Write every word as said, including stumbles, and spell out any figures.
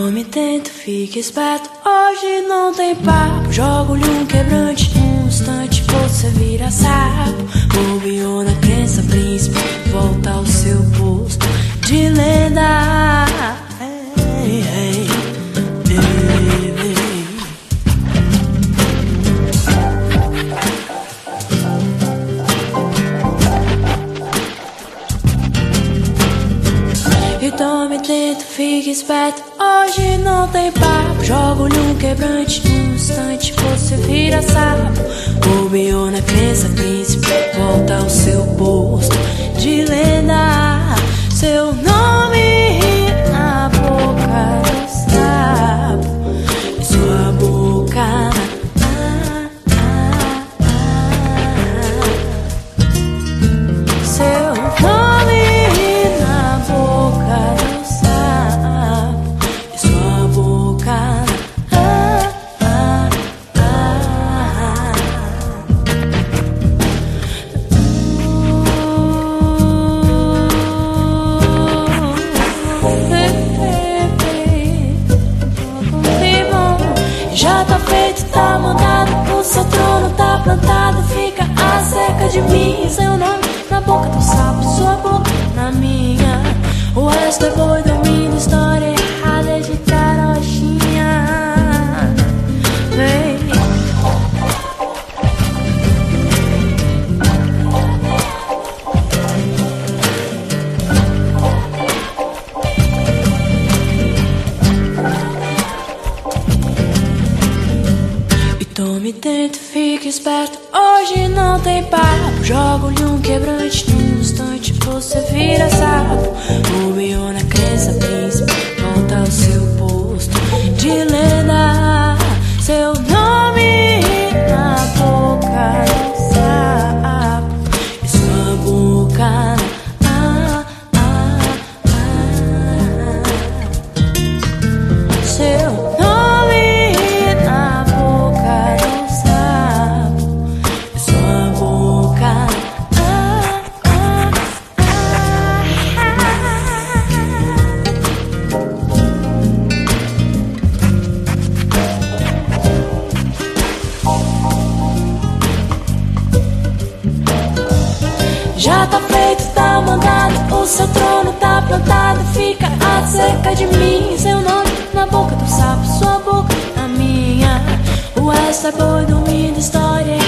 tome, tento, fique esperto. Hoje não tem papo. Jogo-lhe um quebrante. Um instante você vira sapo. Bobeou na crença, príncipe. Volta ao seu posto de lenda. Ei, ei, ei, ei. E tome, tento, fique esperto. Hoje não tem papo. Jogo-lhe um quebrante. Um instante você vira sapo. Bobeou na crença, príncipe. Volta ao seu posto de lenda. Seu nome na boca do sapo. E sua boca ah, ah, ah. Seu nome na boca do sapo. E sua boca ah, ah, ah. Já tá feito, tá montado, o seu trono tá plantado. Fica acerca de mim, seu nome na boca do sapo, sua boca na minha. O resto é boi dormindo, história errada de carochinha. Vem. Tome, tento, fique esperto. Hoje não tem papo. Jogo-lhe um quebrante. Num instante você vira sapo. Bobeou na crença, príncipe. Volta ao seu posto de lenda. Seu nome na boca do sapo. E sua boca ah, ah, ah. Seu nome na boca do sapo. E sua boca ah, ah, ah. Já tá feito, tá mandado, o seu trono tá plantado. Fica acerca de mim, seu nome na boca do sapo, sua boca na minha. O resto é boi dormindo, história